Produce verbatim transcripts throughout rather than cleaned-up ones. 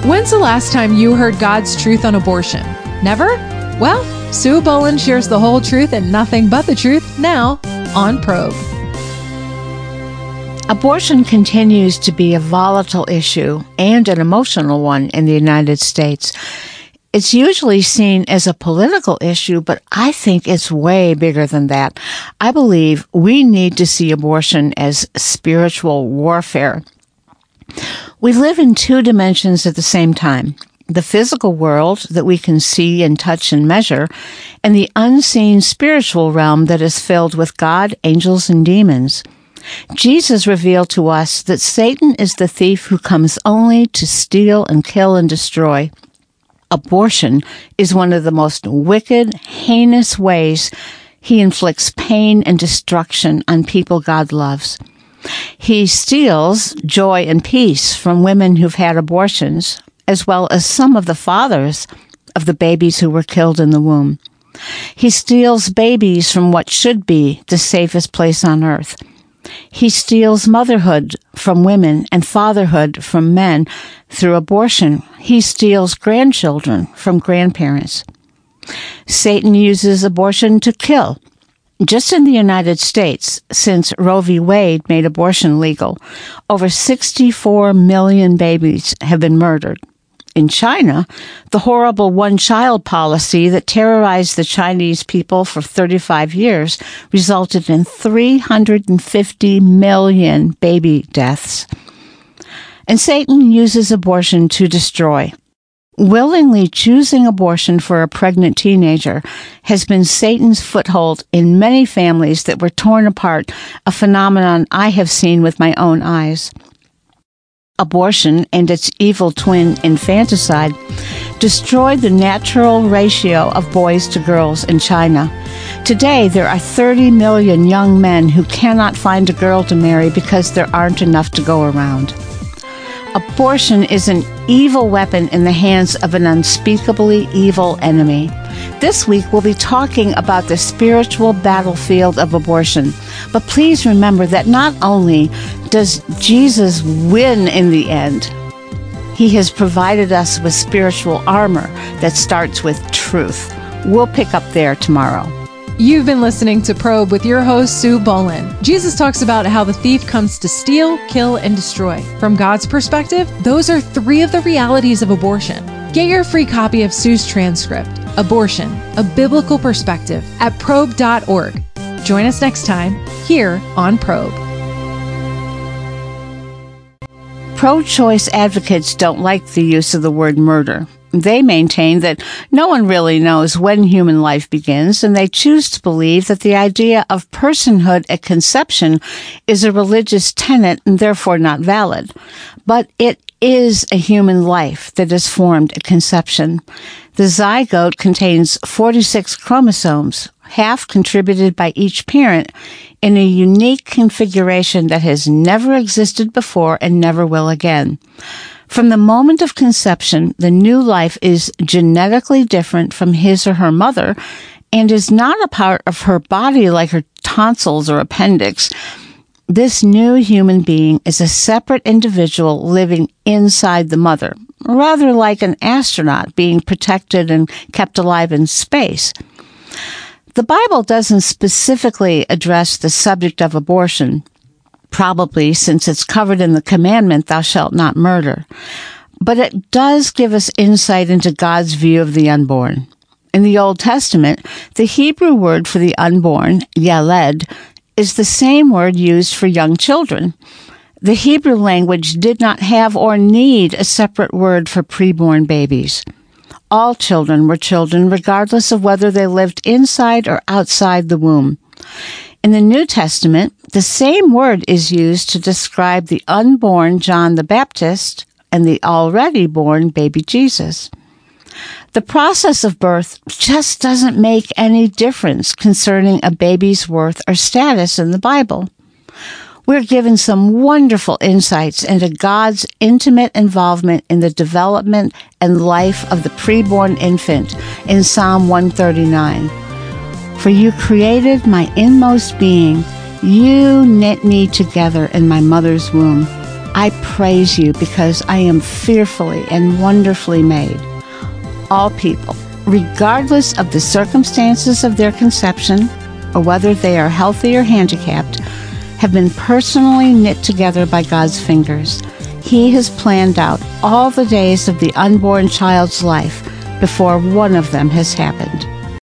When's the last time you heard God's truth on abortion? Never? Well, Sue Boland shares the whole truth and nothing but the truth now on Probe. Abortion continues to be a volatile issue and an emotional one in the United States. It's usually seen as a political issue, but I think it's way bigger than that. I believe we need to see abortion as spiritual warfare. We live in two dimensions at the same time. The physical world that we can see and touch and measure, and the unseen spiritual realm that is filled with God, angels, and demons. Jesus revealed to us that Satan is the thief who comes only to steal and kill and destroy. Abortion is one of the most wicked, heinous ways he inflicts pain and destruction on people God loves. He steals joy and peace from women who've had abortions, as well as some of the fathers of the babies who were killed in the womb. He steals babies from what should be the safest place on earth. He steals motherhood from women and fatherhood from men through abortion. He steals grandchildren from grandparents. Satan uses abortion to kill. Just in the United States, since Roe v. Wade made abortion legal, over sixty-four million babies have been murdered. In China, the horrible one-child policy that terrorized the Chinese people for thirty-five years resulted in three hundred fifty million baby deaths. And Satan uses abortion to destroy. Willingly choosing abortion for a pregnant teenager has been Satan's foothold in many families that were torn apart, a phenomenon I have seen with my own eyes. Abortion and its evil twin, infanticide, destroyed the natural ratio of boys to girls in China. Today, there are thirty million young men who cannot find a girl to marry because there aren't enough to go around. Abortion is an evil weapon in the hands of an unspeakably evil enemy. This week, we'll be talking about the spiritual battlefield of abortion. But please remember that not only does Jesus win in the end, he has provided us with spiritual armor that starts with truth. We'll pick up there tomorrow. You've been listening to Probe with your host, Sue Boland. Jesus talks about how the thief comes to steal, kill, and destroy. From God's perspective, those are three of the realities of abortion. Get your free copy of Sue's transcript, Abortion, A Biblical Perspective, at probe dot org. Join us next time here on Probe. Pro-choice advocates don't like the use of the word murder. They maintain that no one really knows when human life begins, and they choose to believe that the idea of personhood at conception is a religious tenet and therefore not valid. But it is a human life that is formed at conception. The zygote contains forty-six chromosomes, half contributed by each parent, in a unique configuration that has never existed before and never will again. From the moment of conception, the new life is genetically different from his or her mother and is not a part of her body like her tonsils or appendix. This new human being is a separate individual living inside the mother, rather like an astronaut being protected and kept alive in space. The Bible doesn't specifically address the subject of abortion, probably since it's covered in the commandment, thou shalt not murder. But it does give us insight into God's view of the unborn. In the Old Testament, the Hebrew word for the unborn, yeled, is the same word used for young children. The Hebrew language did not have or need a separate word for preborn babies. All children were children regardless of whether they lived inside or outside the womb. In the New Testament, the same word is used to describe the unborn John the Baptist and the already born baby Jesus. The process of birth just doesn't make any difference concerning a baby's worth or status in the Bible. We're given some wonderful insights into God's intimate involvement in the development and life of the preborn infant in Psalm one thirty-nine. For you created my inmost being. You knit me together in my mother's womb. I praise you because I am fearfully and wonderfully made. All people, regardless of the circumstances of their conception or whether they are healthy or handicapped, have been personally knit together by God's fingers. He has planned out all the days of the unborn child's life before one of them has happened.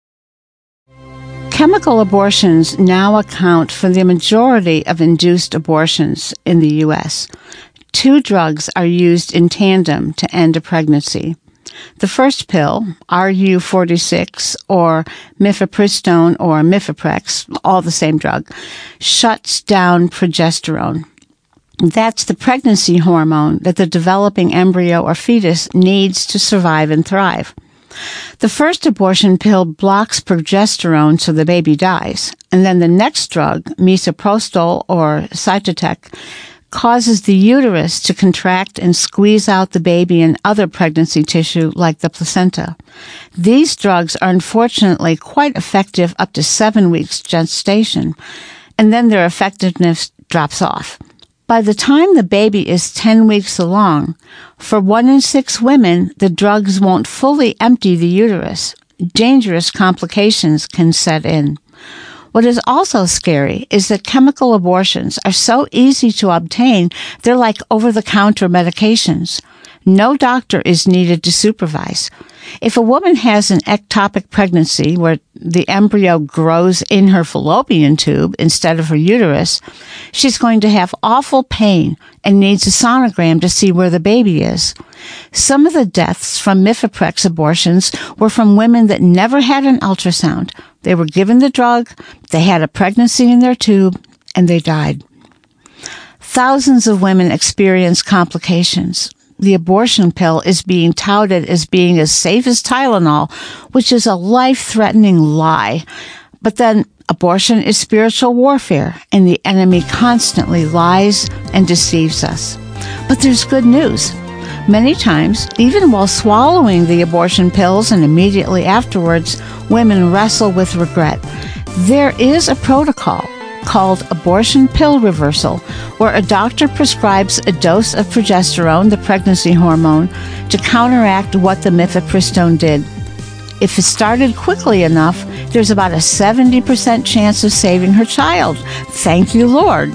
Chemical abortions now account for the majority of induced abortions in the U S. Two drugs are used in tandem to end a pregnancy. The first pill, R U forty-six, or mifepristone or Mifeprex, all the same drug, shuts down progesterone. That's the pregnancy hormone that the developing embryo or fetus needs to survive and thrive. The first abortion pill blocks progesterone so the baby dies, and then the next drug, misoprostol or Cytotec, causes the uterus to contract and squeeze out the baby and other pregnancy tissue like the placenta. These drugs are unfortunately quite effective up to seven weeks gestation, and then their effectiveness drops off. By the time the baby is ten weeks along, for one in six women, the drugs won't fully empty the uterus. Dangerous complications can set in. What is also scary is that chemical abortions are so easy to obtain, they're like over-the-counter medications. No doctor is needed to supervise. If a woman has an ectopic pregnancy where the embryo grows in her fallopian tube instead of her uterus, she's going to have awful pain and needs a sonogram to see where the baby is. Some of the deaths from Mifeprex abortions were from women that never had an ultrasound. They were given the drug, they had a pregnancy in their tube, and they died. Thousands of women experience complications. The abortion pill is being touted as being as safe as Tylenol, which is a life-threatening lie. But then abortion is spiritual warfare, and the enemy constantly lies and deceives us. But there's good news. Many times, even while swallowing the abortion pills and immediately afterwards, women wrestle with regret. There is a protocol called abortion pill reversal, where a doctor prescribes a dose of progesterone, the pregnancy hormone, to counteract what the mifepristone did. If it started quickly enough, there's about a seventy percent chance of saving her child. Thank you, Lord.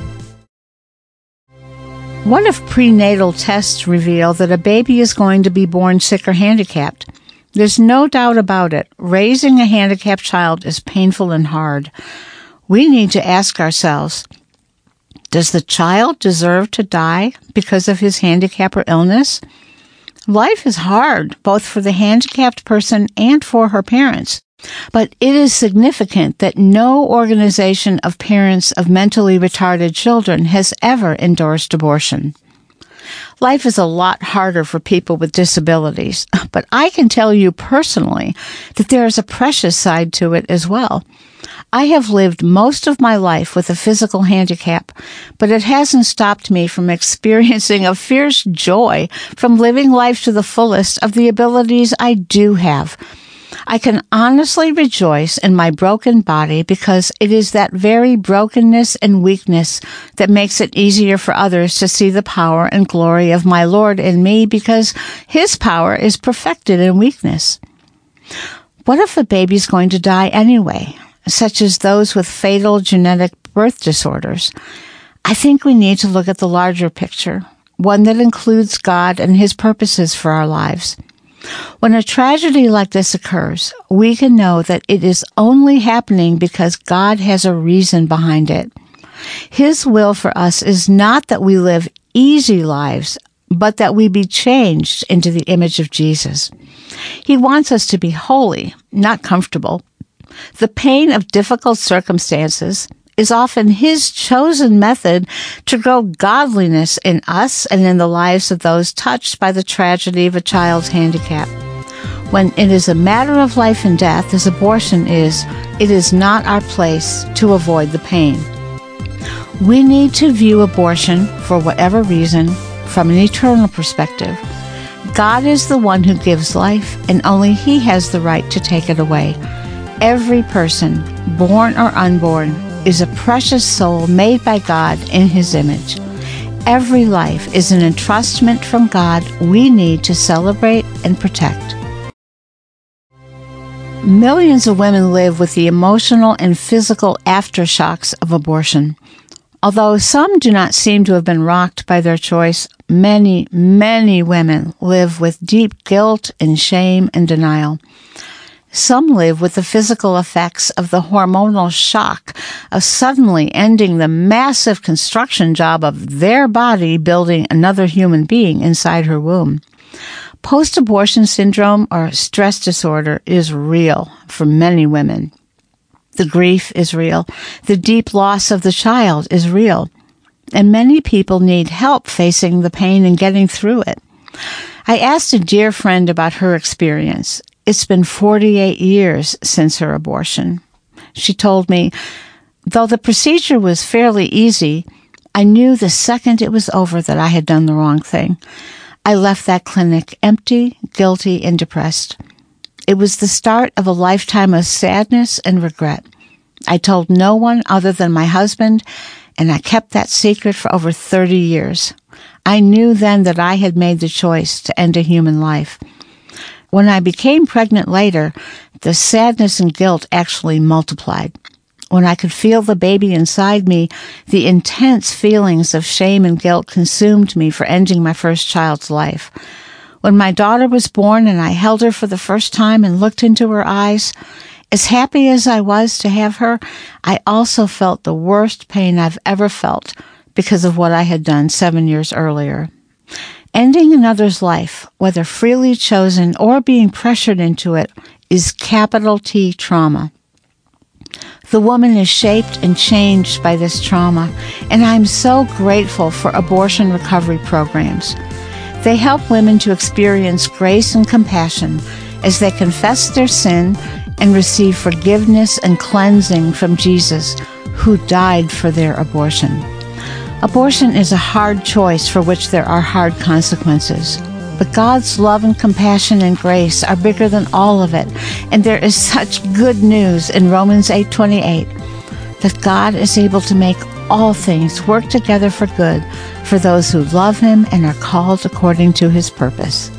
What if prenatal tests reveal that a baby is going to be born sick or handicapped? There's no doubt about it. Raising a handicapped child is painful and hard. We need to ask ourselves, does the child deserve to die because of his handicap or illness? Life is hard, both for the handicapped person and for her parents. But it is significant that no organization of parents of mentally retarded children has ever endorsed abortion. Life is a lot harder for people with disabilities, but I can tell you personally that there is a precious side to it as well. I have lived most of my life with a physical handicap, but it hasn't stopped me from experiencing a fierce joy from living life to the fullest of the abilities I do have. I can honestly rejoice in my broken body because it is that very brokenness and weakness that makes it easier for others to see the power and glory of my Lord in me, because His power is perfected in weakness. What if a baby's going to die anyway, such as those with fatal genetic birth disorders? I think we need to look at the larger picture, one that includes God and His purposes for our lives. When a tragedy like this occurs, we can know that it is only happening because God has a reason behind it. His will for us is not that we live easy lives, but that we be changed into the image of Jesus. He wants us to be holy, not comfortable. The pain of difficult circumstances is often His chosen method to grow godliness in us and in the lives of those touched by the tragedy of a child's handicap. When it is a matter of life and death, as abortion is, it is not our place to avoid the pain. We need to view abortion, for whatever reason, from an eternal perspective. God is the one who gives life, and only He has the right to take it away. Every person, born or unborn, is a precious soul made by God in His image. Every life is an entrustment from God we need to celebrate and protect. Millions of women live with the emotional and physical aftershocks of abortion. Although some do not seem to have been rocked by their choice, many, many women live with deep guilt and shame and denial. Some live with the physical effects of the hormonal shock of suddenly ending the massive construction job of their body building another human being inside her womb. Post-abortion syndrome or stress disorder is real for many women. The grief is real. The deep loss of the child is real. And many people need help facing the pain and getting through it. I asked a dear friend about her experience. It's been forty-eight years since her abortion. She told me, though the procedure was fairly easy, I knew the second it was over that I had done the wrong thing. I left that clinic empty, guilty, and depressed. It was the start of a lifetime of sadness and regret. I told no one other than my husband, and I kept that secret for over thirty years. I knew then that I had made the choice to end a human life. When I became pregnant later, the sadness and guilt actually multiplied. When I could feel the baby inside me, the intense feelings of shame and guilt consumed me for ending my first child's life. When my daughter was born and I held her for the first time and looked into her eyes, as happy as I was to have her, I also felt the worst pain I've ever felt because of what I had done seven years earlier. Ending another's life, whether freely chosen or being pressured into it, is capital T trauma. The woman is shaped and changed by this trauma, and I'm so grateful for abortion recovery programs. They help women to experience grace and compassion as they confess their sin and receive forgiveness and cleansing from Jesus, who died for their abortion. Abortion is a hard choice for which there are hard consequences. But God's love and compassion and grace are bigger than all of it, and there is such good news in Romans eight twenty-eight that God is able to make all things work together for good for those who love Him and are called according to His purpose.